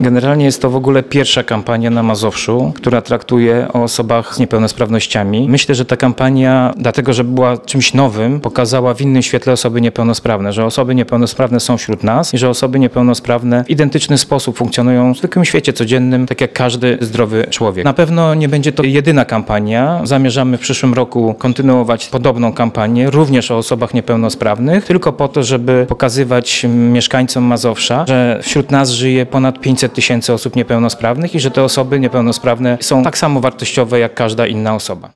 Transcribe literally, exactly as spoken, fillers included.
Generalnie jest to w ogóle pierwsza kampania na Mazowszu, która traktuje o osobach z niepełnosprawnościami. Myślę, że ta kampania, dlatego że była czymś nowym, pokazała w innym świetle osoby niepełnosprawne, że osoby niepełnosprawne są wśród nas i że osoby niepełnosprawne w identyczny sposób funkcjonują w zwykłym świecie codziennym, tak jak każdy zdrowy człowiek. Na pewno nie będzie to jedyna kampania. Zamierzamy w przyszłym roku kontynuować podobną kampanię, również o osobach niepełnosprawnych, tylko po to, żeby pokazywać mieszkańcom Mazowsza, że wśród nas żyje ponad pięćset tysięcy osób niepełnosprawnych i że te osoby niepełnosprawne są tak samo wartościowe jak każda inna osoba.